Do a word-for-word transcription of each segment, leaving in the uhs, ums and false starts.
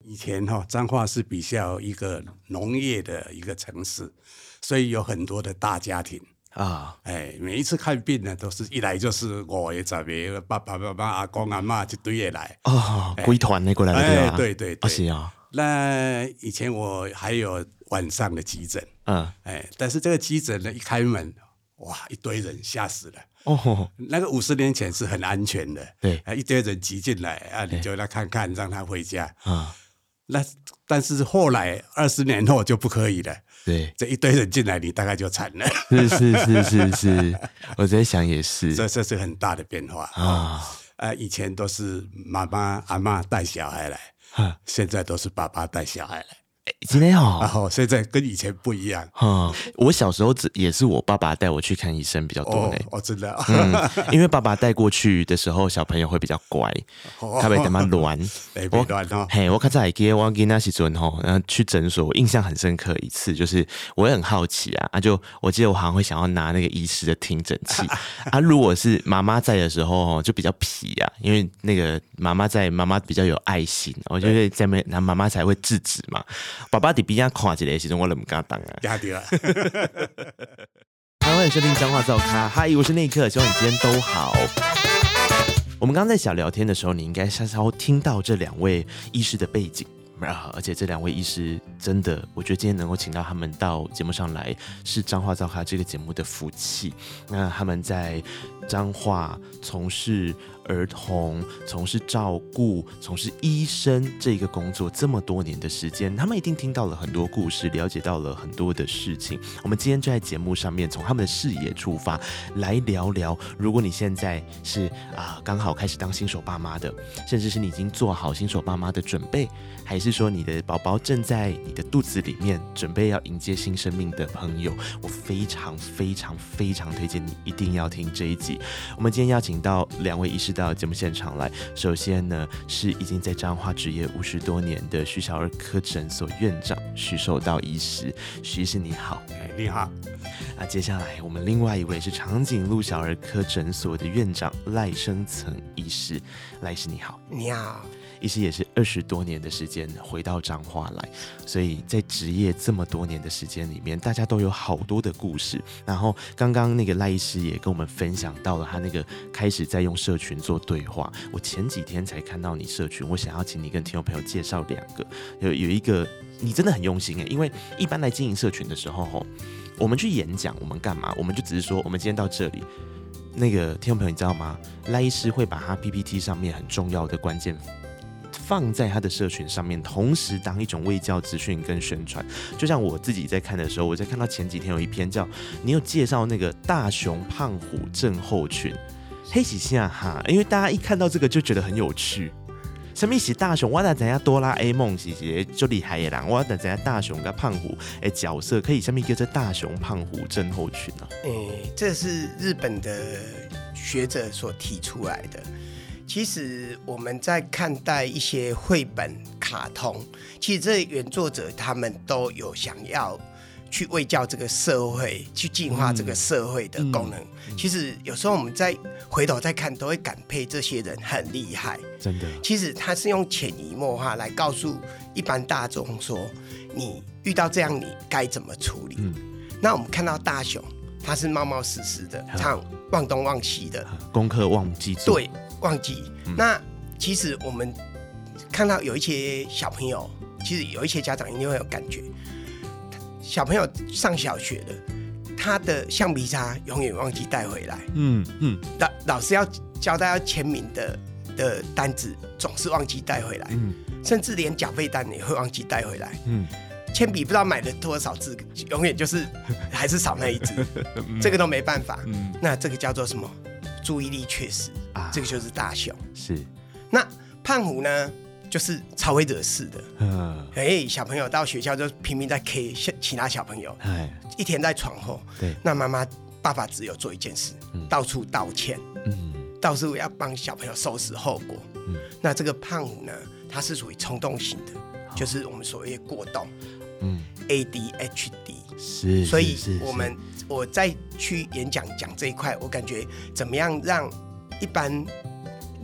以前哈、哦、彰化是比较一个农业的一个城市，所以有很多的大家庭啊，哎，每一次看病呢，都是一来就是五个、十个，爸爸妈妈、阿公阿嬷一堆的来哦，归团的过来了对吧？ 哎，对对对， 哦、是啊。 那以前我还有晚上的急诊，嗯，哎，但是这个急诊呢，一开门，哇，一堆人，吓死了。哦，那个五十年前是很安全的，对，一堆人挤进来啊，你就来看看，让他回家啊。那但是后来二十年后就不可以了，对，这一堆人进来，你大概就惨了。 是是是是是，我在想也是， 这这是很大的变化啊。呃，以前都是妈妈阿嬷带小孩来，现在都是爸爸带小孩来。 今天哦， 然后现在跟以前不一样。 嗯，我小时候也是我爸爸带我去看医生比较多嘞。 哦，真的、哦嗯，因为爸爸带过去的时候，小朋友会比较乖，他会怎么乱？ 我乱哦。 嘿，我看在记得我记那时阵吼，然后去诊所，我印象很深刻一次，就是我也很好奇啊，啊就我记得我好像会想要拿那个医师的听诊器啊。如果是妈妈在的时候，就比较皮啊，因为那个妈妈在，妈妈比较有爱心，我就会在那，然后妈妈才会制止嘛。爸爸在边仔看一个的时候，我就不敢当啊。 压掉了。 欢迎收听彰化噪咖，嗨，我是内克，希望你今天都好。我们刚刚在小聊天的时候，你应该稍稍听到这两位医师的背景。而且这两位医师真的，我觉得今天能够请到他们到节目上来，是彰化噪咖这个节目的福气。那他们在彰化从事儿童、从事照顾、从事医生这个工作这么多年的时间，他们一定听到了很多故事，了解到了很多的事情。我们今天就在节目上面，从他们的视野出发，来聊聊，如果你现在是啊刚好开始当新手爸妈的，甚至是你已经做好新手爸妈的准备，还是说你的宝宝正在你的肚子里面准备要迎接新生命的朋友，我非常非常非常推荐你一定要听这一集。我们今天邀请到两位医师到节目现场来，首先呢是已经在彰化执业五十多年的徐小儿科诊所院长徐寿道医师，徐医师你好。 你好。 那接下来我们另外一位是长颈鹿小儿科诊所的院长赖声岑医师，赖医师你好。 你好。 医师也是二十多年的时间回到彰化来，所以在职业这么多年的时间里面，大家都有好多的故事。然后刚刚那个赖医师也跟我们分享到了他那个开始在用社群做对话。我前几天才看到你社群，我想要请你跟听众朋友介绍两个。有有一个你真的很用心耶，因为一般来经营社群的时候，我们去演讲，我们干嘛？我们就只是说我们今天到这里。那个听众朋友你知道吗？赖医师会把他 P P T 上面很重要的关键放在他的社群上面，同时当一种卫教资讯跟宣传。就像我自己在看的时候，我在看到前几天有一篇叫你有介绍那个大熊胖虎症候群，黑喜下哈，因为大家一看到这个就觉得很有趣。什么是大熊？我哪知道哆啦 A 梦是一个最厉害的人，我哪知道大熊跟胖虎的角色可以什么叫做大熊胖虎症候群呢、啊？ 欸，这是日本的学者所提出来的。其实我们在看待一些绘本、卡通，其实这原作者他们都有想要去卫教这个社会，去净化这个社会的功能。嗯嗯、其实有时候我们再回头再看，都会感佩这些人很厉害。 真的， 其实他是用潜移默化来告诉一般大众说，你遇到这样你该怎么处理。嗯、那我们看到大雄，他是冒冒失失的，常忘东忘西的， 功课忘记做。 对。忘记、嗯、那其实我们看到有一些小朋友，其实有一些家长一定会有感觉，小朋友上小学了，他的橡皮擦永远忘记带回来，嗯嗯，老老师要交代要签名的的单子总是忘记带回来，嗯，甚至连缴费单也会忘记带回来，嗯，铅笔不知道买了多少支，永远就是还是少那一支，嗯、这个都没办法，嗯，那这个叫做什么？注意力缺失、啊、这个就是大雄。是，那胖虎呢，就是超会惹事的。嗯，哎，小朋友到学校就拼命在 K 其他小朋友，一天在闯祸。对，那妈妈、爸爸只有做一件事，嗯、到处道歉，嗯，到处要帮小朋友收拾后果。嗯，那这个胖虎呢，他是属于冲动型的，就是我们所谓的过动。嗯 ，A D H D 是， 所以我们我再去演讲讲这一块，我感觉怎么样让一般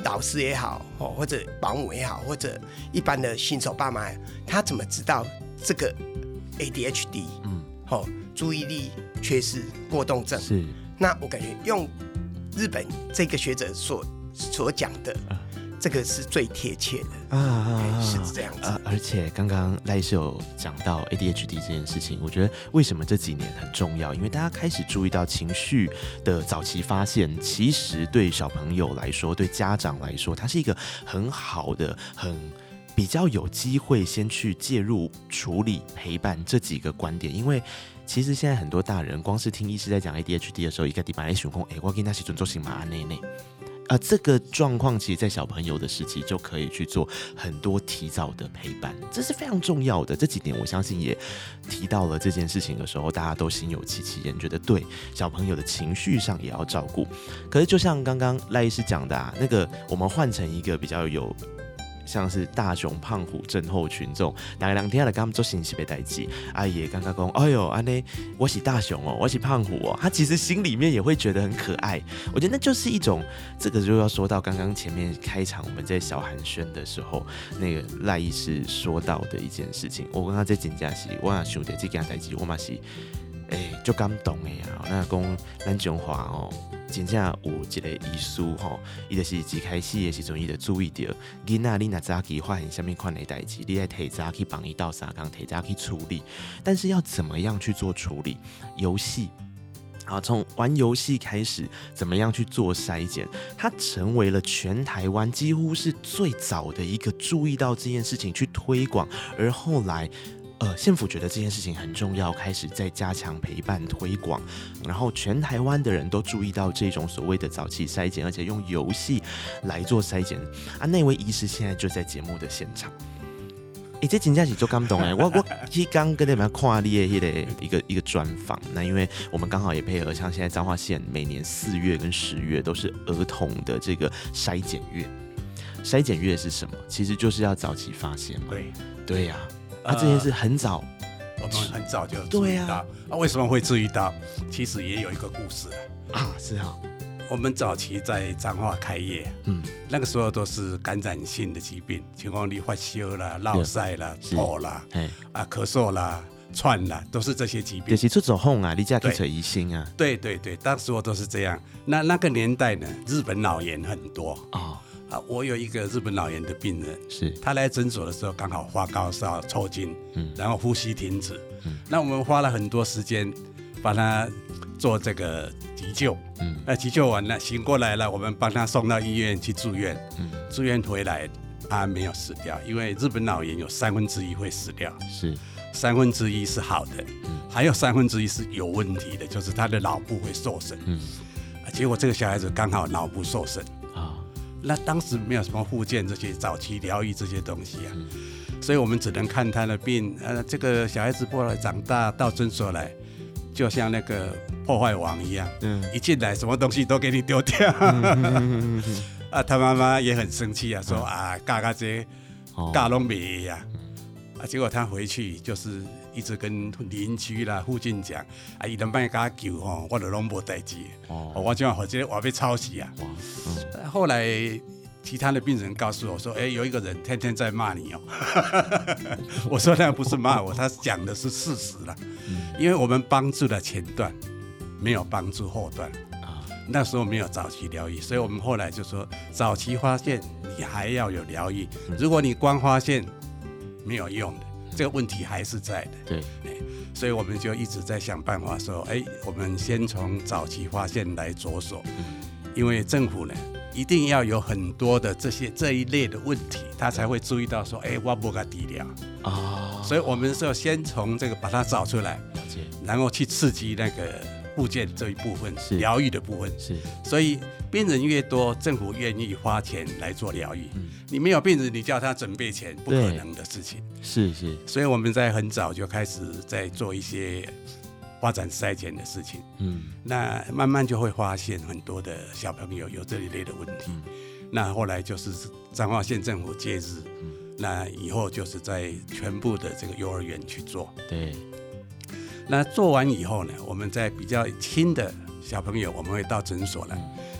老师也好，或者保姆也好，或者一般的新手爸妈，他怎么知道这个 A D H D， 嗯，哦，注意力缺失过动症？是。那我感觉用日本这个学者所所讲的。啊这个是最贴切的啊，是这样子。 啊、而且刚刚赖医师有讲到 A D H D 这件事情，我觉得为什么这几年很重要？因为大家开始注意到情绪的早期发现，其实对小朋友来说，对家长来说，它是一个很好的、很比较有机会先去介入、处理、陪伴这几个观点，因为。其实现在很多大人光是听医师在讲 A D H D 的时候，一个地方在想说，哎，我跟他是准做什么啊？内内啊，这个状况其实，在小朋友的时期就可以去做很多提早的陪伴，这是非常重要的。这几年我相信也提到了这件事情的时候，大家都心有戚戚焉，觉得对小朋友的情绪上也要照顾。可是就像刚刚赖医师讲的啊，那个我们换成一个比较有。像是大熊胖虎症候群这种，大家两天来跟他们做信息被代际，阿爷刚刚讲，哎呦，安呢，我是大熊哦，我是胖虎哦，他其实心里面也会觉得很可爱。我觉得那就是一种，这个就要说到刚刚前面开场我们在小寒暄的时候，那个赖医师说到的一件事情，我刚刚在真正是，我也想到这件代志，我嘛是，诶、欸，就感动的啊。那讲咱中华哦。真正有一个医师吼，伊就是一开始的时阵，伊就注意到囡仔，你若早起发现什么款的代志，你要提早去帮伊到三工，提早去处理。但是要怎么样去做处理？游戏。好，从玩游戏开始，怎么样去做筛检？它成为了全台湾几乎是最早的一个注意到这件事情去推广，而后来。呃，县府觉得这件事情很重要，开始在加强陪伴推广，然后全台湾的人都注意到这种所谓的早期筛检，而且用游戏来做筛检啊。那位医师现在就在节目的现场，哎、欸，这真正是做感动哎！我我去刚跟你们看你的那个一个一个专访，那因为我们刚好也配合，像现在彰化县每年四月跟十月都是儿童的这个筛检月，筛检月是什么？其实就是要早期发现嘛。 对对呀、啊。啊，这件事很早， 我们很早就注意到。啊，啊，为什么会注意到？其实也有一个故事啊。是啊， 我们早期在彰化开业，嗯，那个时候都是感染性的疾病，像讲你发烧啦、落腮啦、吐啦、啊咳嗽啦、串啦，都是这些疾病。 就是出走风啊，你家去找医生啊。 对对对，当时我都是这样。那那个年代呢，日本脑炎很多啊。哦啊，我有一个日本脑炎的病人，是他来诊所的时候刚好发高烧、抽筋，嗯，然后呼吸停止，嗯，那我们花了很多时间帮他做这个急救，嗯，那急救完了，醒过来了，我们帮他送到医院去住院，嗯，住院回来他没有死掉，因为日本脑炎有三分之一会死掉，是三分之一是好的，嗯，还有三分之一是有问题的，就是他的脑部会受损，嗯，结果这个小孩子刚好脑部受损。那当时没有什么复健这些早期疗愈这些东西啊，嗯、所以我们只能看他的病。呃，这个小孩子后来长大到诊所来，就像那个破坏王一样，嗯、一进来什么东西都给你丢掉。嗯、啊，他妈妈也很生气啊，说、嗯、啊，教教这教拢没呀。啊，结果他回去就是一直跟邻居啦、附近讲，啊，伊能帮他救吼，我就拢无代志。哦，我就或者我被抄袭啊。嗯、后来其他的病人告诉我说，哎、欸，有一个人天天在骂你哦。我说那不是骂我，他讲的是事实啦。嗯、因为我们帮助了前段，没有帮助后段。啊，那时候没有早期疗愈，所以我们后来就说，早期发现你还要有疗愈。如果你光发现，没有用的，这个问题还是在的。对，所以我们就一直在想办法说，哎，我们先从早期发现来着手，嗯、因为政府呢一定要有很多的这些这一类的问题，他才会注意到说，哎，我不该治疗啊。所以我们是要先从这个把它找出来，了解，然后去刺激那个复健这一部分，疗愈的部分。是，所以病人越多，政府愿意花钱来做疗愈。嗯、你没有病人，你叫他准备钱，不可能的事情。是是，所以我们在很早就开始在做一些发展筛检的事情。嗯，那慢慢就会发现很多的小朋友有这一类的问题。嗯、那后来就是彰化县政府介入，嗯、那以后就是在全部的这个幼儿园去做。对。那做完以后呢，我们在比较轻的小朋友，我们会到诊所来。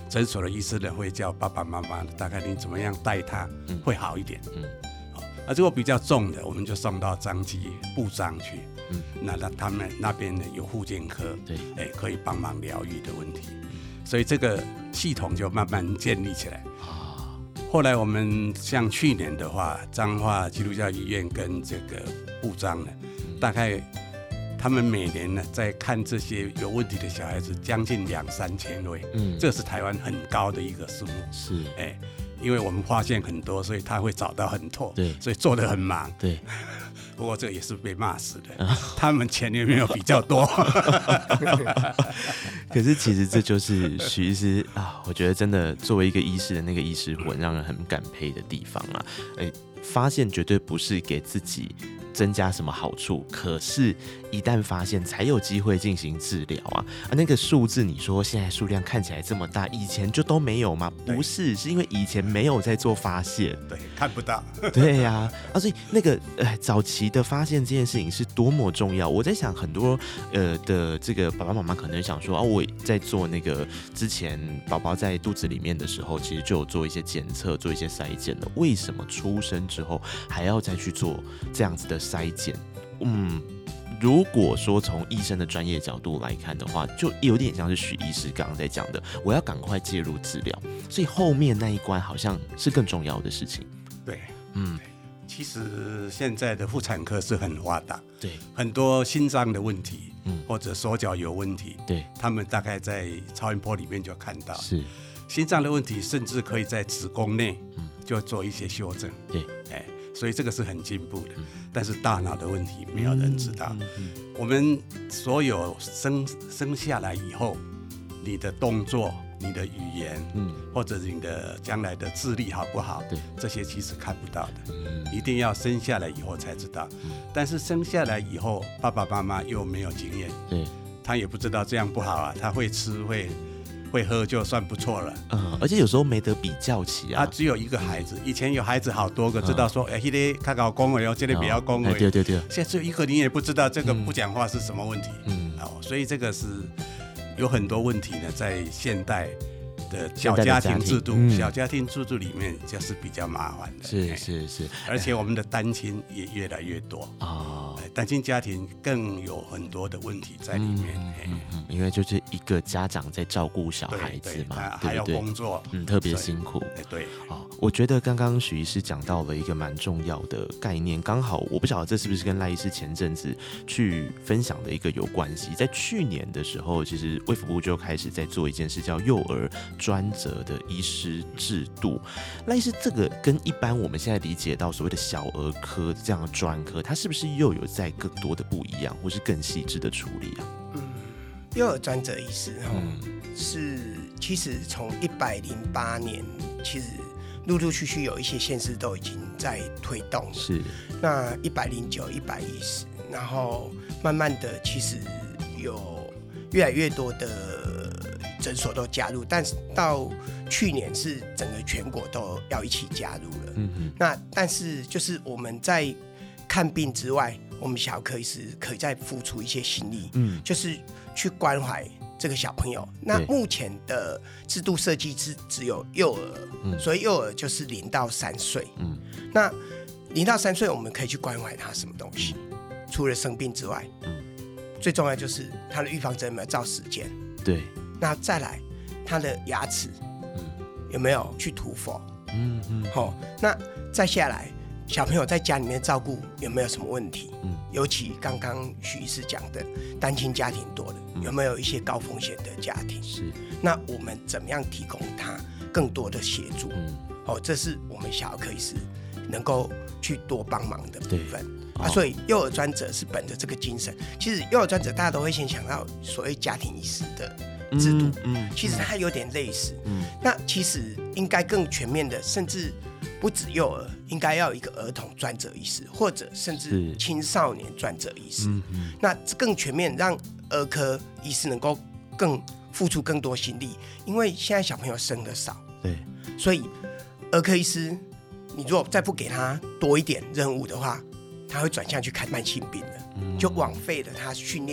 诊所的医师呢会叫爸爸妈妈，大概你怎么样带他会好一点。嗯，好，啊，如果比较重的，我们就送到彰基部彰去。嗯，那那他们那边呢有复健科，对，哎，可以帮忙疗愈的问题。所以这个系统就慢慢建立起来。啊，后来我们像去年的话，彰化基督教医院跟这个部彰呢，嗯、大概他们每年呢在看这些有问题的小孩子，将近两三千位。嗯，这是台湾很高的一个数目。是，哎，因为我们发现很多，所以他会找到很多。对，所以做得很忙。对。不过这个也是被骂死的，他们钱也没有比较多。 可是其实这就是许医师啊，我觉得真的作为一个医师的那个医师魂，让人很感佩的地方啊。哎，发现绝对不是给自己增加什么好处，可是一旦发现才有机会进行治疗啊！啊，那个数字你说现在数量看起来这么大，以前就都没有吗？不是，是因为以前没有在做发现， 对，看不到。 对呀、啊，啊，所以那个呃早期的发现这件事情是多么重要。我在想，很多呃的这个爸爸妈妈可能想说啊，我在做那个之前宝宝在肚子里面的时候，其实就有做一些检测，做一些筛检了。为什么出生之后还要再去做这样子的筛检？嗯，如果说从医生的专业角度来看的话，就有点像是许医师刚刚在讲的，我要赶快介入治疗，所以后面那一关好像是更重要的事情。 对，嗯，其实现在的妇产科是很发达，对，很多心脏的问题，嗯，或者手脚有问题，对，他们大概在超音波里面就看到，是心脏的问题，甚至可以在子宫内就做一些修正，对，哎。所以这个是很进步的，但是大脑的问题没有人知道。我们所有生生下来以后，你的动作、你的语言，嗯，或者你的将来的智力好不好，对，这些其实看不到的，一定要生下来以后才知道。但是生下来以后，爸爸妈妈又没有经验，对，他也不知道这样不好啊，他会吃会。会喝就算不错了， 嗯，而且有时候没得比较起啊。 他只有一个孩子，以前有孩子好多个，知道说，哎、嗯，这个较搞恭维哦，这个比较恭维、哦， 对对对。 现在只有一个，你也不知道这个不讲话是什么问题，嗯，哦，所以这个是有很多问题呢，在现代的小家庭制度，嗯、小家庭制度里面就是比较麻烦的， 是是是， 而且我们的单亲也越来越多啊。哦单亲家庭更有很多的问题在里面，嗯嗯嗯、因为就是一个家长在照顾小孩子嘛，对对对， 还要工作， 嗯，特别辛苦。 对， 哦，我觉得刚刚许医师讲到了一个蛮重要的概念，刚好我不晓得这是不是跟赖医师前阵子去分享的一个有关系。在去年的时候，其实卫福部就开始在做一件事，叫幼儿专责的医师制度。赖医师，这个跟一般我们现在理解到所谓的小儿科这样的专科，它是不是又有在更多的不一样，或是更细致的处理啊？ 嗯，幼儿专责医师哈、嗯、是其实从一百零八年，其实陆陆续续有一些县市都已经在推动了。是，那一百零九、一百一十，然后慢慢的，其实有越来越多的诊所都加入，但是到去年是整个全国都要一起加入了。嗯嗯。那但是就是我们在看病之外，我们小儿科医师可以再付出一些心力，嗯，就是去关怀这个小朋友。那目前的制度设计是只有幼儿，嗯，所以幼儿就是零到三岁，嗯，那零到三岁我们可以去关怀他什么东西？嗯、除了生病之外，嗯，最重要就是他的预防针有没有照时间？对，那再来他的牙齿，嗯，有没有去涂氟？嗯嗯，好、哦，那再下来。小朋友在家里面照顾有没有什么问题？嗯，尤其刚刚许医师讲的单亲家庭多的，嗯、有没有一些高风险的家庭？是，那我们怎么样提供他更多的协助？嗯，哦，这是我们小儿科医师能够去多帮忙的部分。啊，所以幼儿专责是本着这个精神。其实幼儿专责大家都会先想到所谓家庭医师的制度，嗯，嗯其实它有点类似。嗯，那其实应该更全面的，甚至。不止幼儿，应该要有一个儿童专责医师，或者甚至青少年专责医师。那更全面，让儿科医师能够更付出更多心力，因为现在小朋友生的少，对，所以儿科医师，你如果再不给他多一点任务的话，他会转向去看慢性病的，嗯、就枉费了他训练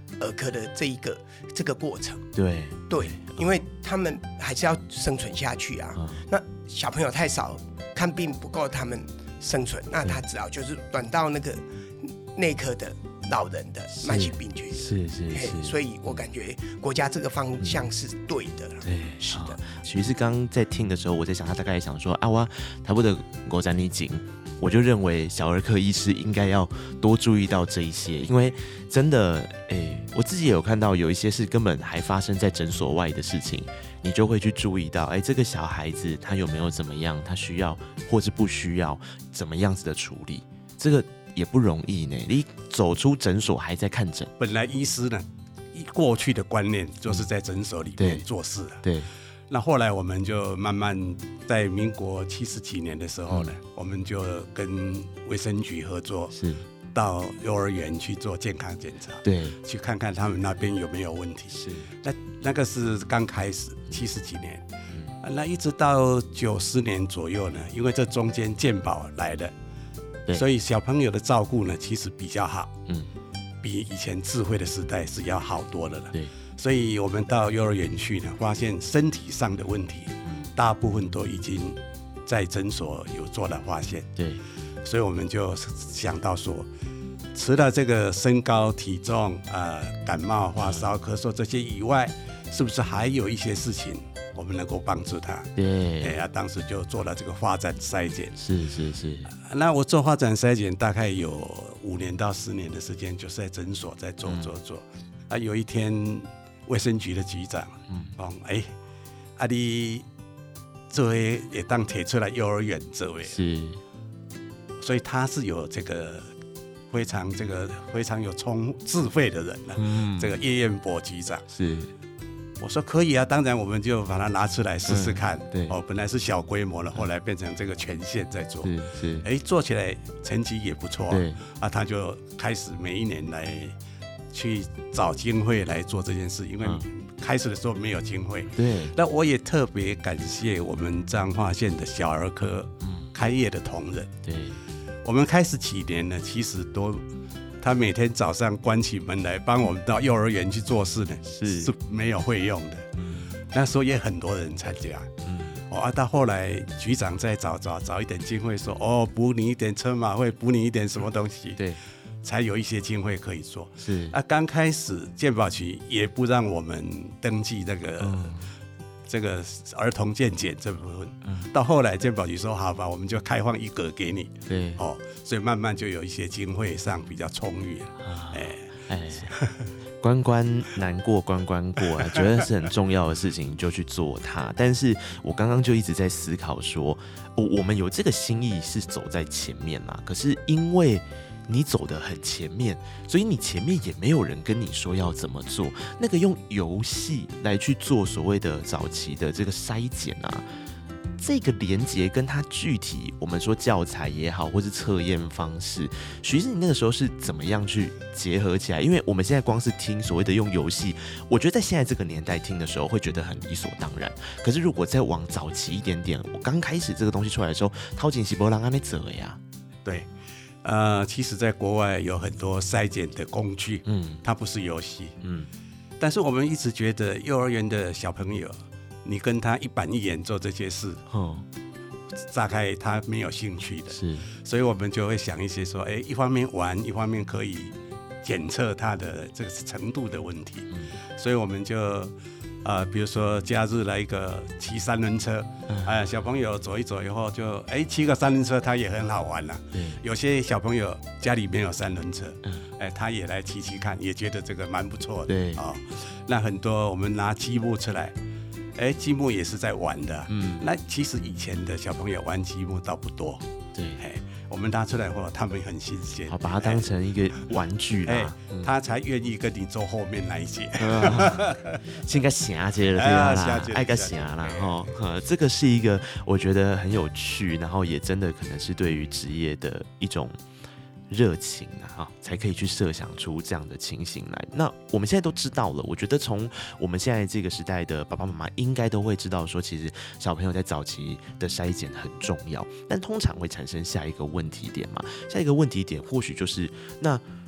儿科的这一个这个过程。 对对，因为他们还是要生存下去啊。嗯、那小朋友太少，看病不够他们生存，那他只好就是转到那个内科的老人的慢性病去。 是是 是, 是， 所以我感觉国家这个方向是对的。嗯、 对， 是的。 其实刚刚在听的时候，我在想，他大概想说啊，我台湾的国展你景。我就认为小儿科医师应该要多注意到这一些，因为真的，哎，我自己也有看到有一些是根本还发生在诊所外的事情，你就会去注意到，哎，这个小孩子他有没有怎么样，他需要或是不需要怎么样子的处理，这个也不容易呢。你走出诊所还在看诊， 本来医师呢，过去的观念就是在诊所里面做事了， 对。对， 那后来我们就慢慢在民国七十几年的时候呢，嗯、我们就跟卫生局合作，是到幼儿园去做健康检查， 对， 去看看他们那边有没有问题。 是， 那那个是刚开始七十几年，嗯、那一直到九十年左右呢，因为这中间健保来的，所以小朋友的照顾呢其实比较好，嗯，比以前智慧的时代是要好多的了。 对。 所以我们到幼儿园去呢，发现身体上的问题，大部分都已经在诊所有做了发现。 对， 所以我们就想到说，除了这个身高、体重、呃、感冒、发烧、咳嗽这些以外，是不是还有一些事情我们能够帮助他？ 对， 哎呀，当时就做了这个发展筛检。 是是是。 那我做发展筛检大概有五年到十年的时间，就是在诊所在做做做。嗯、啊，有一天。卫生局的局长讲：“哎、嗯，啊你作为也当提出来幼儿园作为是，所以他是有这个非常这个非常有聪智慧的人了、啊。嗯，这个叶彦博局长是， 我说可以啊，当然我们就把它拿出来试试看。 嗯、对， 哦，本来是小规模了，后来变成这个全县在做， 是是， 哎，做起来成绩也不错。 对， 啊，他就开始每一年来。”去找经费来做这件事，因为开始的时候没有经费。 对， 那我也特别感谢我们彰化县的小儿科开业的同仁。 对， 我们开始几年呢，其实都他每天早上关起门来帮我们到幼儿园去做事呢，是是没有费用的。嗯，那时候也很多人参加。嗯，哦啊，到后来局长再找找找一点经费，说哦补你一点车马费，补你一点什么东西。 对。 才有一些经费可以做， 是啊，刚开始健保局也不让我们登记这个、嗯、这个儿童健检这部分，嗯、到后来健保局说好吧，我们就开放一格给你， 对， 哦，所以慢慢就有一些经费上比较充裕了， 啊、哎哎，关关难过关关过啊，觉得是很重要的事情就去做它，但是我刚刚就一直在思考说，我我们有这个心意是走在前面啦，可是因为。你走得很前面，所以你前面也没有人跟你说要怎么做。那个用游戏来去做所谓的早期的这个筛检啊，这个连结跟它具体我们说教材也好，或是测验方式，徐师你那个时候是怎么样去结合起来？因为我们现在光是听所谓的用游戏，我觉得在现在这个年代听的时候会觉得很理所当然。可是如果再往早期一点点，我刚开始这个东西出来的时候，掏钱是不让他们走呀， 对。呃，其实，在国外有很多筛检的工具，嗯，它不是游戏，嗯，但是我们一直觉得幼儿园的小朋友，你跟他一板一眼做这些事，哦，大概他没有兴趣的， 是， 所以我们就会想一些说，哎，一方面玩，一方面可以检测他的这个程度的问题，嗯，所以我们就。呃，比如说假日来一个骑三轮车，哎、嗯，小朋友走一走以后就，哎，骑个三轮车他也很好玩了。有些小朋友家里没有三轮车，嗯，哎，他也来骑骑看，也觉得这个蛮不错的。 对， 哦，那很多我们拿积木出来，哎，积木也是在玩的。嗯，那其实以前的小朋友玩积木倒不多。 对， 哎。我们拿出来后，他们很新鲜， 好把它当成一个玩具啦， 哎嗯、他才愿意跟你坐后面那一节， 先个霞节了，对啦，爱个霞啦，哈，这个是一个我觉得很有趣，然后也真的可能是对于职业的一种热情啊，才可以去设想出这样的情形来。那我们现在都知道了，我觉得从我们现在这个时代的爸爸妈妈应该都会知道说，其实小朋友在早期的筛检很重要，但通常会产生下一个问题点嘛。下一个问题点或许就是，那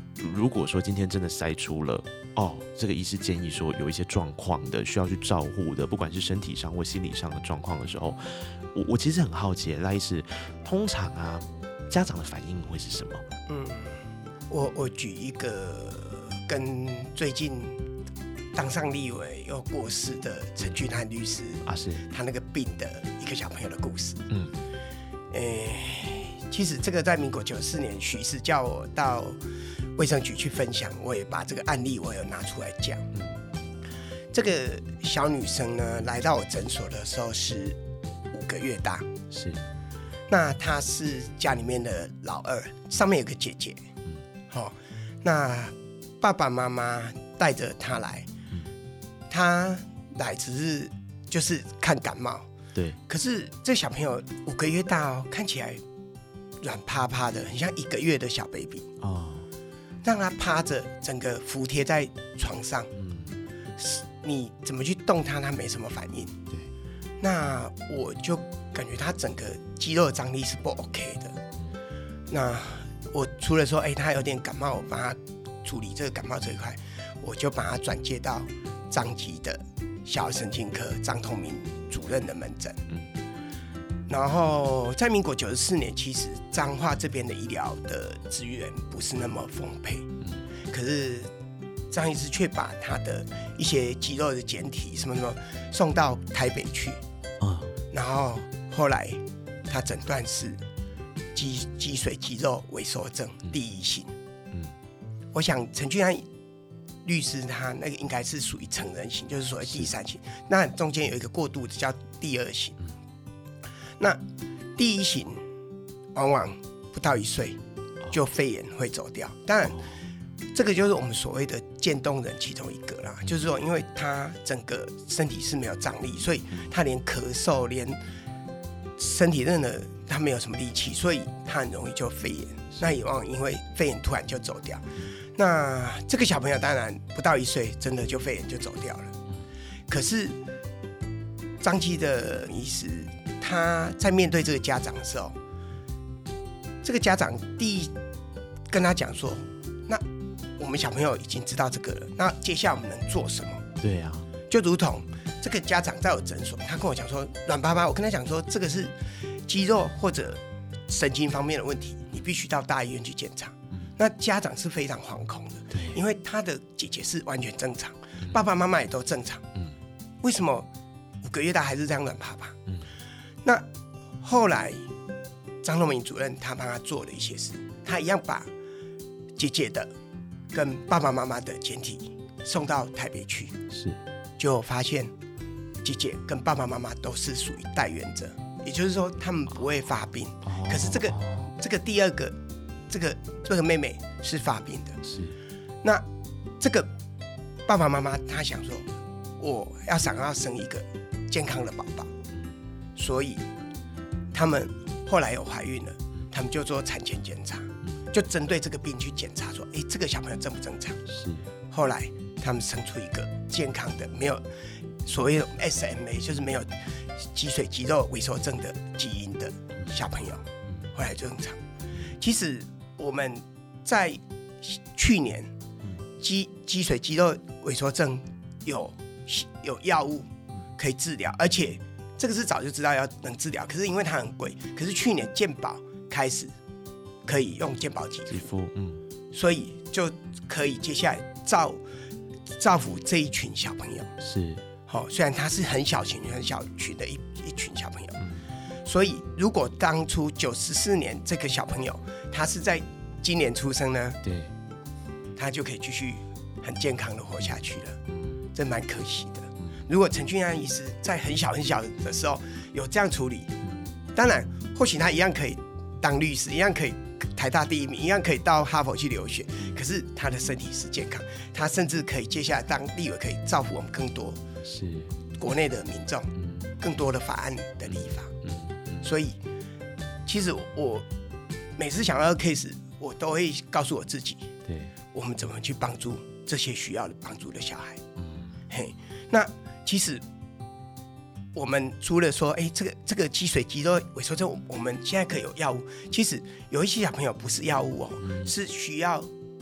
如果说今天真的筛出了哦，这个医师建议说有一些状况的需要去照护的，不管是身体上或心理上的状况的时候，我我其实很好奇，赖医师，通常啊，家长的反应会是什么？ 嗯，我我举一个跟最近当上立委又过世的陈俊翰律师啊，是他那个病的一个小朋友的故事。嗯，诶、欸，其实这个在民国九十四年，许是叫我到卫生局去分享，我也把这个案例我有拿出来讲。嗯，这个小女生呢，来到我诊所的时候是五个月大， 是。 那她是家里面的老二，上面有个姐姐。嗯，好、哦，那爸爸妈妈带着她来。他来只是就是看感冒， 对。 可是这小朋友五个月大哦，看起来软趴趴的，很像一个月的小 baby 哦。让他趴着，整个服贴在床上，嗯，你怎么去动他，他没什么反应。 对。 那我就感觉他整个肌肉的张力是不 OK 的。嗯、那我除了说，哎、欸，他有点感冒，我帮他处理这个感冒这一块，我就把他转接到彰基的小儿神经科张同明主任的门诊。嗯，然后在民国九十四年，其实彰化这边的医疗的资源不是那么丰沛。嗯，可是张医师却把他的一些肌肉的简体什么什么送到台北去。哦，然后后来他诊断是脊脊髓肌肉萎缩症第一型。嗯，我想陈俊翰律师他那个应该是属于成人型，就是所谓第三型。那中间有一个过渡的叫第二型。嗯、那第一型往往不到一岁就肺炎会走掉。当然，这个就是我们所谓的渐冻人其中一个啦。嗯、就是说，因为他整个身体是没有张力，所以他连咳嗽、连身体任何他没有什么力气，所以他很容易就肺炎。那也往往因为肺炎突然就走掉。那这个小朋友当然不到一岁，真的就肺炎就走掉了。可是彰基的医师他在面对这个家长的时候，这个家长第一跟他讲说：“那我们小朋友已经知道这个了，那接下来我们能做什么？” 对啊， 就如同这个家长在我诊所，他跟我讲说软趴趴，我跟他讲说这个是肌肉或者神经方面的问题，你必须到大医院去检查。那家长是非常惶恐的， 对， 因为他的姐姐是完全正常，嗯、爸爸妈妈也都正常，嗯，为什么五个月大还是这样软趴趴？嗯，那后来张同明主任他帮他做了一些事，他一样把姐姐的跟爸爸妈妈的简体送到台北去， 是， 就发现姐姐跟爸爸妈妈都是属于带原者，也就是说他们不会发病，哦、可是这个这个第二个。这个这个妹妹是发病的， 是。 那这个爸爸妈妈他想说，我要想要生一个健康的宝宝，所以他们后来有怀孕了，他们就做产前检查，就针对这个病去检查说，哎，这个小朋友正不正常？ 是。 后来他们生出一个健康的，没有所谓的 S M A， 就是没有脊髓肌肉萎缩症的基因的小朋友，后来就正常。其实我们在去年脊脊髓肌肉萎缩症有有药物可以治疗，而且这个是早就知道要能治疗，可是因为它很贵，可是去年健保开始可以用健保给付，嗯，所以就可以接下来照照顾这一群小朋友。 是， 好、哦，虽然他是很小群很小群的一一群小朋友。嗯，所以，如果当初九十四年这个小朋友他是在今年出生呢， 对， 他就可以继续很健康的活下去了。嗯，这蛮可惜的。嗯、如果陈俊翰医师在很小很小的时候有这样处理，嗯、当然或许他一样可以当律师，一样可以台大第一名，一样可以到哈佛去留学。嗯、可是他的身体是健康，他甚至可以接下来当立委，可以造福我们更多是国内的民众，嗯、更多的法案的立法。嗯所以，其实我每次想到 case， 我都会告诉我自己， 对， 我们怎么去帮助这些需要的帮助的小孩。嗯，嘿，那其实我们除了说，哎、欸，这个这个脊髓肌肉萎缩症，我们现在可以有药物。其实有一些小朋友不是药物哦，嗯、是需要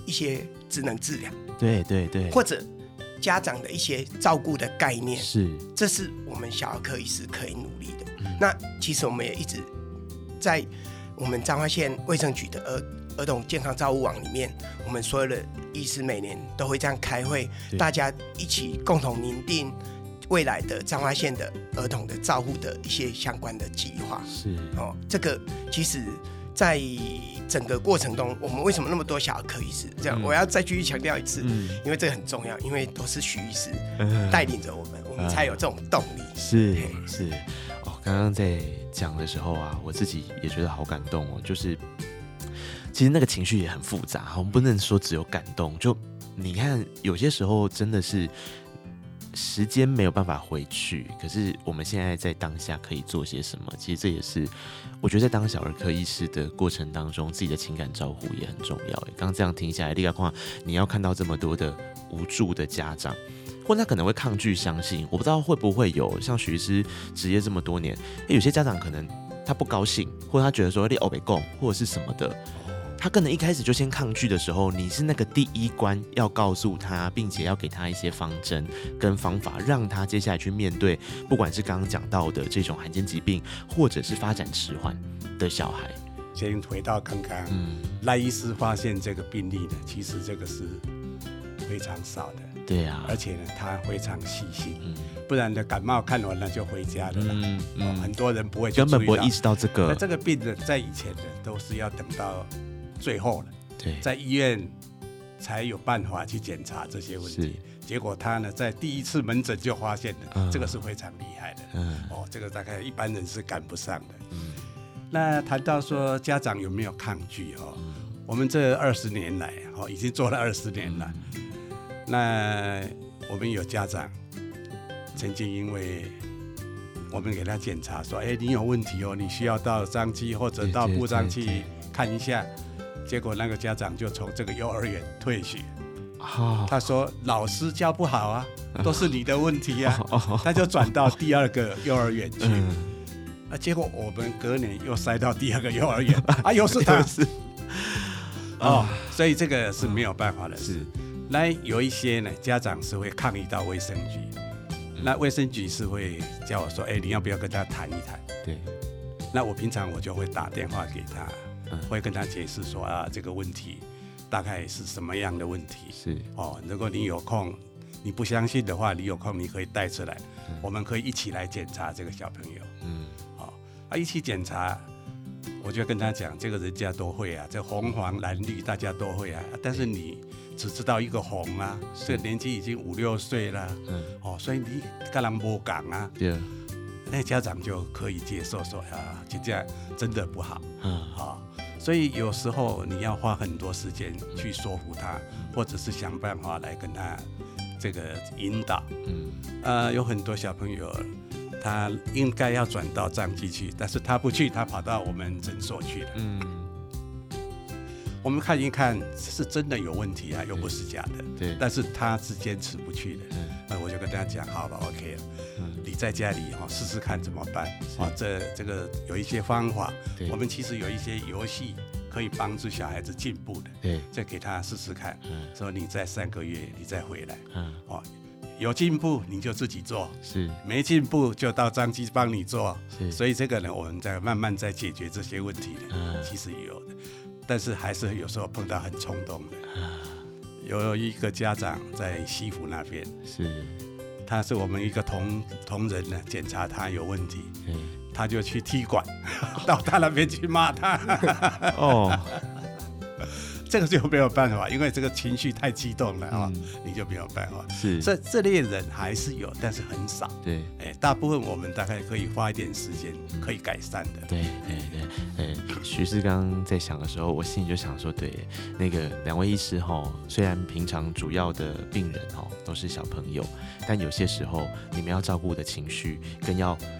一些职能治疗， 对对对， 或者家长的一些照顾的概念， 是， 这是我们小儿科医师可以努力的。嗯、那其实我们也一直在我们彰化县卫生局的儿儿童健康照护网里面，我们所有的医师每年都会这样开会，大家一起共同拟定未来的彰化县的儿童的照护的一些相关的计划。 是哦，这个其实在整个过程中，我们为什么那么多小儿科医师？这样、嗯、我要再继续强调一次、嗯，因为这个很重要，因为都是徐医师带领着我们、嗯，我们才有这种动力。 是是哦，刚刚在讲的时候啊，我自己也觉得好感动哦，就是其实那个情绪也很复杂，我们不能说只有感动，就你看有些时候真的是。时间没有办法回去，可是我们现在在当下可以做些什么？其实这也是我觉得在当小儿科医师的过程当中，自己的情感照护也很重要。刚刚这样听下来，立刻况你要看到这么多的无助的家长，或者他可能会抗拒相信，我不知道会不会有像许医师职业这么多年，有些家长可能他不高兴，或者他觉得说你欧北共或者是什么的。他可能一开始就先抗拒的时候，你是那个第一关要告诉他，并且要给他一些方针跟方法，让他接下来去面对，不管是刚刚讲到的这种罕见疾病，或者是发展迟缓的小孩。 先回到刚刚，嗯，赖医师发现这个病例呢，其实这个是非常少的， 对啊， 而且呢，他非常细心，嗯，不然的感冒看完了就回家了啦，嗯嗯、哦，很多人不会去根本不会意识到这个。 那这个病人在以前的都是要等到最后了， 对， 在医院才有办法去检查这些问题。结果他呢，在第一次门诊就发现了，嗯、这个是非常厉害的。嗯，哦，这个大概一般人是赶不上的。嗯，那谈到说家长有没有抗拒哦？嗯、我们这二十年来，哦，已经做了二十年了。嗯、那我们有家长曾经因为我们给他检查说，哎，你有问题哦，你需要到彰基或者到部彰去看一下。结果那个家长就从这个幼儿园退学，哦、他说老师教不好啊，都是你的问题啊，哦、他就转到第二个幼儿园去，嗯、啊，结果我们隔年又塞到第二个幼儿园，啊，又是他，是哦，所以这个是没有办法的事。那有一些呢，家长是会抗议到卫生局，嗯、那卫生局是会叫我说，哎，你要不要跟他谈一谈？ 对， 那我平常我就会打电话给他。会跟他解释说啊，这个问题大概是什么样的问题？ 是哦，如果你有空，你不相信的话，你有空你可以带出来，嗯、我们可以一起来检查这个小朋友。嗯，好、哦，啊，一起检查，我就跟他讲，这个人家都会啊，这红黄蓝绿大家都会啊，但是你只知道一个红啊，这个年纪已经五六岁了，嗯，哦，所以你跟人不讲啊， 对。 那家长就可以接受说啊，这样真的不好，嗯，好、哦。所以有时候你要花很多时间去说服他，或者是想办法来跟他这个引导。嗯，呃，有很多小朋友他应该要转到彰基去，但是他不去，他跑到我们诊所去了。嗯，我们看一看是真的有问题啊，又不是假的。 对， 但是他是坚持不去的。嗯，那我就跟他讲，好吧 ，OK 了。嗯，你在家里哈试试看怎么办？啊，这这个有一些方法，我们其实有一些游戏可以帮助小孩子进步的。 对， 再给他试试看。嗯，说你再三个月，你再回来。嗯，哦，有进步你就自己做， 是没进步就到彰基帮你做。是，所以这个呢，我们在慢慢在解决这些问题的。嗯，其实有的，但是还是有时候碰到很冲动的。嗯，有一个家长在西湖那边是。 他是我们一个同同仁呢，检查他有问题，嗯、他就去踢馆，到他那边去骂他。哦，这个就没有办法，因为这个情绪太激动了啊、嗯，你就没有办法。 是， 这这类人还是有，但是很少。 对， 哎，大部分我们大概可以花一点时间可以改善的。 对对对，哎，徐师刚刚在想的时候，我心里就想说，对，那个两位医师哈，虽然平常主要的病人哈都是小朋友，但有些时候你们要照顾的情绪跟要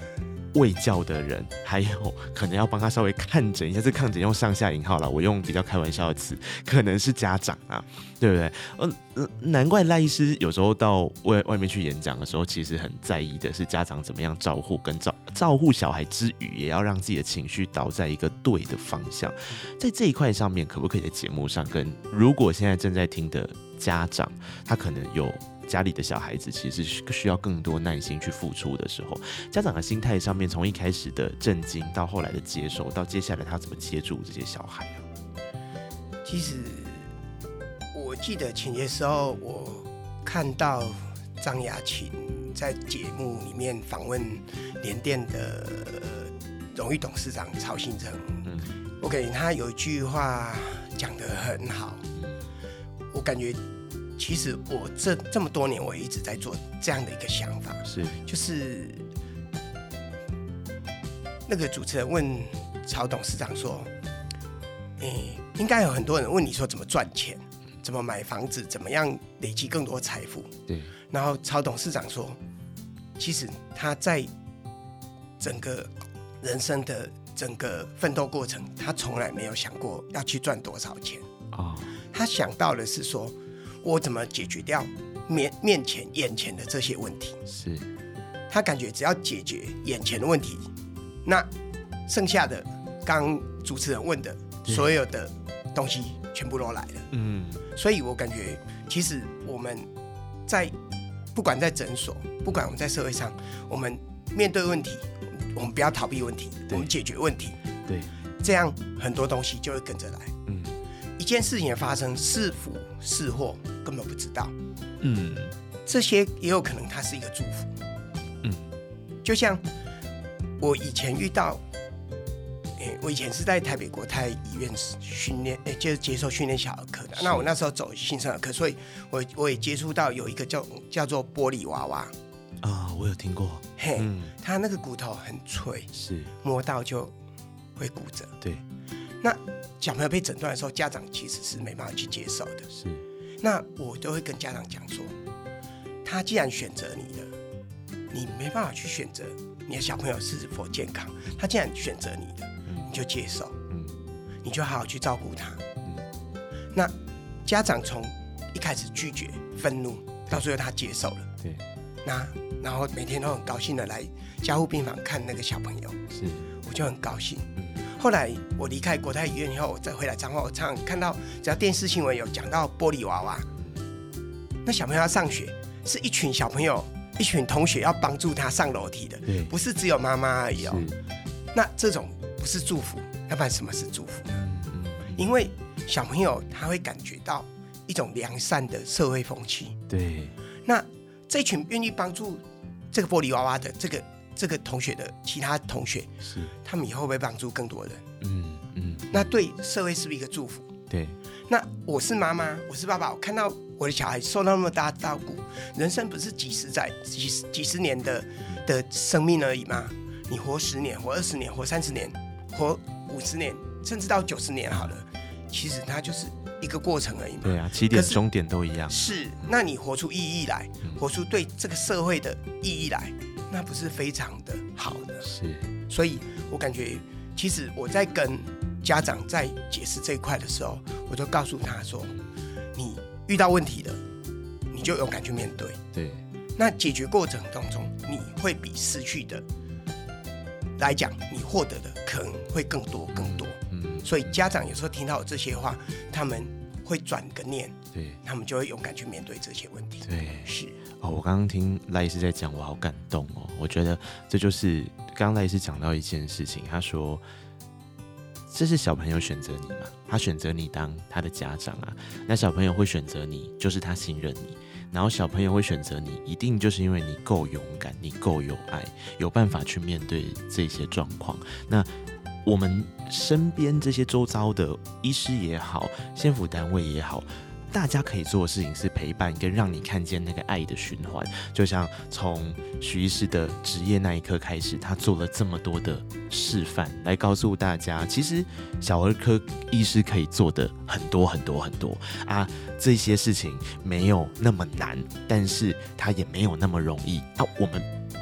卫教的人，还有可能要帮他稍微看诊一下，这看诊用上下引号啦，我用比较开玩笑的词，可能是家长啊，对不对？呃，难怪赖医师有时候到外外面去演讲的时候，其实很在意的是家长怎么样照护跟照照顾小孩之余，也要让自己的情绪导在一个对的方向。在这一块上面，可不可以在节目上跟如果现在正在听的家长，他可能有家里的小孩子其实是需要更多耐心去付出的时候，家长的心态上面，从一开始的震惊到后来的接受，到接下来他怎么接住这些小孩啊？ 其实我记得前些时候，我看到张雅琴在节目里面访问联电的荣誉董事长曹兴诚，嗯，我感觉他有一句话讲得很好，我感觉。其实我这这么多年，我一直在做这样的一个想法， 是就是那个主持人问曹董事长说：“欸，应该有很多人问你说怎么赚钱，怎么买房子，怎么样累积更多财富？” 对。 然后曹董事长说：“其实他在整个人生的整个奋斗过程，他从来没有想过要去赚多少钱啊，哦，他想到的是说。”我怎么解决掉面面前眼前的这些问题？ 是， 他感觉只要解决眼前的问题，那剩下的刚主持人问的所有的东西全部都来了。嗯，所以我感觉其实我们在不管在诊所，不管我们在社会上，我们面对问题，我们不要逃避问题，我们解决问题。 对， 这样很多东西就会跟着来。嗯，一件事情的发生是福是祸。根本不知道，嗯，这些也有可能它是一个祝福，嗯，就像我以前遇到，欸、我以前是在台北国泰医院训练，欸、就是接受训练小儿科的。那我那时候走新生儿科，所以我我也接触到有一个叫叫做玻璃娃娃啊，我有听过， 嘿，嗯，它那个骨头很脆， 是摸到就会骨折， 对。 那小朋友被诊断的时候，家长其实是没办法去接受的， 是。 那我都会跟家长讲说，他既然选择你的，你没办法去选择你的小朋友是否健康。他既然选择你的，你就接受，嗯，你就好好去照顾他。嗯，那家长从一开始拒绝、愤怒，到最后他接受了， 对， 那然后每天都很高兴的来加护病房看那个小朋友， 是， 我就很高兴。嗯，后来我离开国泰医院以后，我再回来彰化，我常常看到只要电视新闻有讲到玻璃娃娃，那小朋友要上学，是一群小朋友、一群同学要帮助他上楼梯的，不是只有妈妈而已哦。那这种不是祝福，要不然什么是祝福呢？因为小朋友他会感觉到一种良善的社会风气。 对， 那这群愿意帮助这个玻璃娃娃的这个。这个同学的其他同学，是他们以后会不会帮助更多人？嗯嗯，那对社会是不是一个祝福？ 对。 那我是妈妈，我是爸爸，我看到我的小孩受到那么大的照顾，人生不是几十载、几十几十年的的生命而已吗？你活十年、活二十年、活三十年、活五十年，甚至到九十年好了，其实它就是一个过程而已嘛。 对啊，起点终点都一样。 是，那你活出意义来，活出对这个社会的意义来。那不是非常的好的， 是， 所以我感觉，其实我在跟家长在解释这一块的时候，我就告诉他说，你遇到问题了，你就勇敢去面对， 对， 那解决过程当中，你会比失去的来讲，你获得的可能会更多更多，嗯，嗯，所以家长有时候听到这些话，他们会转个念， 对， 他们就会勇敢去面对这些问题， 对， 是。 哦，我刚刚听赖医师在讲，我好感动哦。我觉得这就是刚刚赖医师讲到一件事情，他说这是小朋友选择你嘛，他选择你当他的家长啊，那小朋友会选择你，就是他信任你，然后小朋友会选择你，一定就是因为你够勇敢，你够有爱，有办法去面对这些状况。那我们身边这些周遭的医师也好，县府单位也好，大家可以做的事情是陪伴跟让你看见那个爱的循环，就像从许医师的职业那一刻开始，他做了这么多的示范，来告诉大家，其实小儿科医师可以做的很多很多很多啊，这些事情没有那么难，但是它也没有那么容易啊。我们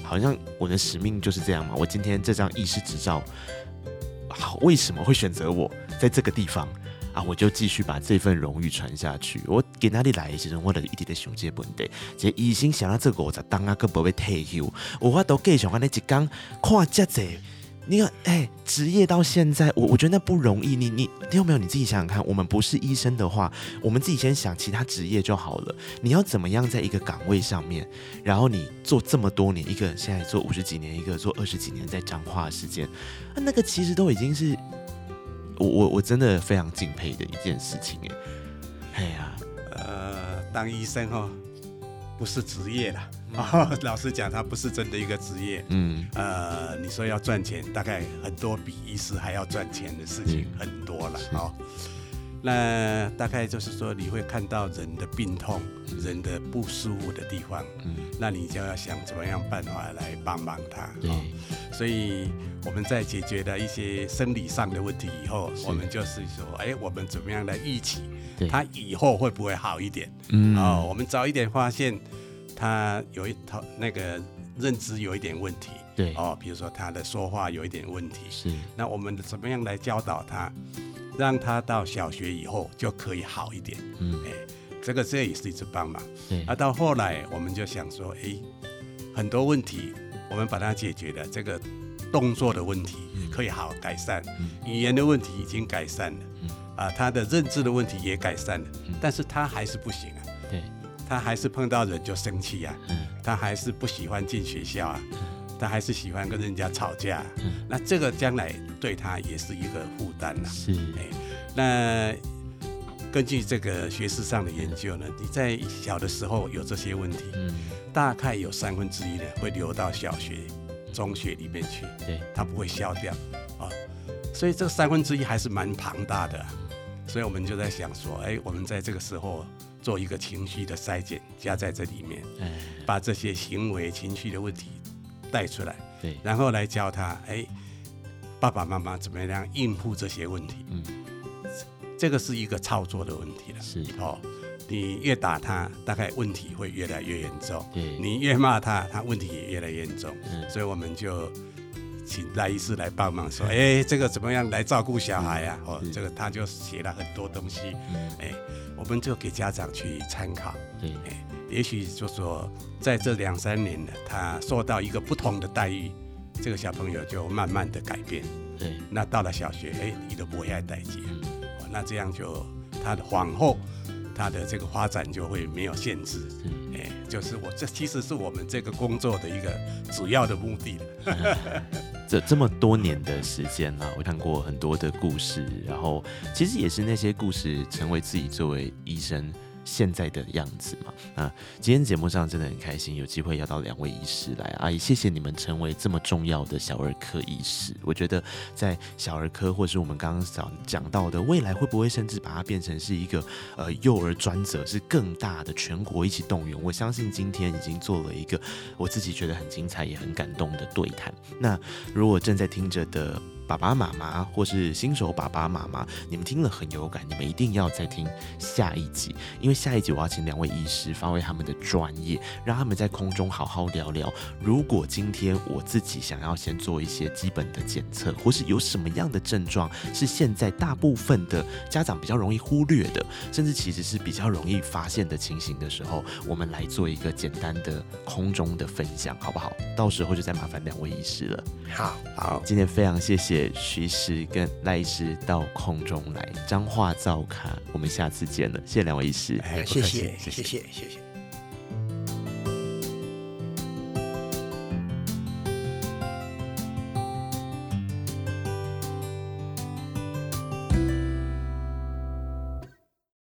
好像我的使命就是这样嘛。我今天这张医师执照，好，为什么会选择我在这个地方啊？我就继续把这份荣誉传下去。我给哪里来的时候，我就一直在想这个问题。这医生想到这个五十当啊，佫不会退休，有法度继续安尼一天看这济。你看，哎、欸，职业到现在，我我觉得那不容易。你你你有没有你自己想想看？我们不是医生的话，我们自己先想其他职业就好了。你要怎么样在一个岗位上面，然后你做这么多年，一个现在做五十几年，一个做二十几年，在彰化的时间，啊，那个其实都已经是我我我真的非常敬佩的一件事情哎。哎呀， 呃，当医生哦，不是职业啦。哦，老实讲，它不是真的一个职业。嗯，呃，你说要赚钱，大概很多比医师还要赚钱的事情很多了。哦，那大概就是说，你会看到人的病痛、人的不舒服的地方，嗯，那你就要想怎么样办法来帮忙他。哦，所以我们在解决了一些生理上的问题以后，我们就是说，哎，我们怎么样来预期他以后会不会好一点？嗯，哦，我们早一点发现。他有一套那个认知有一点问题， 对哦，比如说他的说话有一点问题，是。那我们怎么样来教导他，让他到小学以后就可以好一点？嗯，哎，这个这也是一次帮忙。对。那到后来我们就想说，哎，很多问题我们把它解决了，这个动作的问题可以好改善，嗯，语言的问题已经改善了，嗯，啊，他的认知的问题也改善了，嗯，但是他还是不行啊。对。他还是碰到人就生气啊，嗯，他还是不喜欢进学校啊，嗯，他还是喜欢跟人家吵架，嗯，那这个将来对他也是一个负担啦。是，哎，那根据这个学识上的研究呢，你在小的时候有这些问题，嗯，大概有三分之一呢会流到小学、中学里面去，对，它不会消掉啊，哦，所以这三分之一还是蛮庞大的，所以我们就在想说，哎，我们在这个时候。做一个情绪的筛检加在这里面，把这些行为情绪的问题带出来，对，然后来教他，哎，爸爸妈妈怎么样应付这些问题，嗯，这个是一个操作的问题了，是哦，你越打他，大概问题会越来越严重，对，你越骂他，他问题也越来越严重，嗯，所以我们就请赖医师来帮忙说，哎，这个怎么样来照顾小孩啊？哦，这个他就写了很多东西，哎。我们就给家长去参考，对，欸，也许就说在这两三年呢，他受到一个不同的待遇，这个小朋友就慢慢的改变，对，那到了小学，哎，欸，你都不会爱待见，嗯，那这样就他的往后他的这个发展就会没有限制，哎，欸，就是我这其实是我们这个工作的一个主要的目的了。 这这么多年的时间啊，我看过很多的故事，然后其实也是那些故事成为自己作为医生现在的样子嘛。那今天节目上真的很开心，有机会邀到两位医师来啊，也谢谢你们成为这么重要的小儿科医师。我觉得在小儿科，或是我们刚刚讲讲到的未来，会不会甚至把它变成是一个呃幼儿专责，是更大的全国一起动员？我相信今天已经做了一个我自己觉得很精彩也很感动的对谈。那如果正在听着的爸爸妈妈或是新手爸爸妈妈，你们听了很有感，你们一定要再听下一集，因为下一集我要请两位医师发挥他们的专业，让他们在空中好好聊聊，如果今天我自己想要先做一些基本的检测，或是有什么样的症状是现在大部分的家长比较容易忽略的，甚至其实是比较容易发现的情形的时候，我们来做一个简单的空中的分享，好不好？到时候就再麻烦两位医师了。 好，好， 今天非常谢谢徐医师跟赖医师到空中来彰化造卡，我们下次见了，谢谢两位医师， 谢谢，谢谢，谢谢。